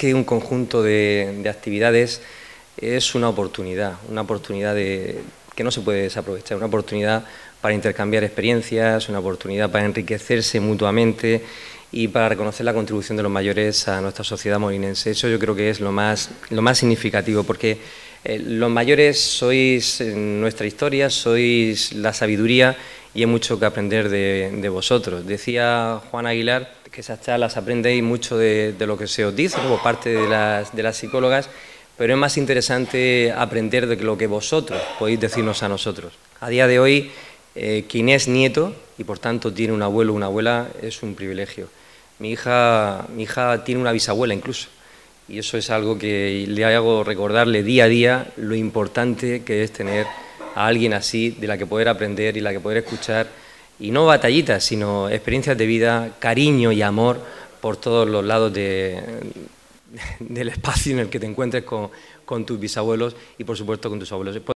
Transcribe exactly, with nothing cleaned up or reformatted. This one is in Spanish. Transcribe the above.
que un conjunto de, de actividades, es una oportunidad, una oportunidad de, que no se puede desaprovechar, una oportunidad para intercambiar experiencias, una oportunidad para enriquecerse mutuamente y para reconocer la contribución de los mayores a nuestra sociedad molinense. Eso yo creo que es lo más, lo más significativo, porque eh, los mayores sois nuestra historia, sois la sabiduría y hay mucho que aprender de, de vosotros. Decía Juan Aguilar que esas charlas aprendéis mucho de, de lo que se os dice, como parte de las, de las psicólogas, pero es más interesante aprender de lo que vosotros podéis decirnos a nosotros. A día de hoy, eh, quien es nieto y por tanto tiene un abuelo o una abuela es un privilegio. Mi hija, mi hija tiene una bisabuela incluso, y eso es algo que le hago recordarle día a día lo importante que es tener a alguien así, de la que poder aprender y la que poder escuchar, y no batallitas, sino experiencias de vida, cariño y amor por todos los lados de, del espacio en el que te encuentres con, con tus bisabuelos y por supuesto con tus abuelos.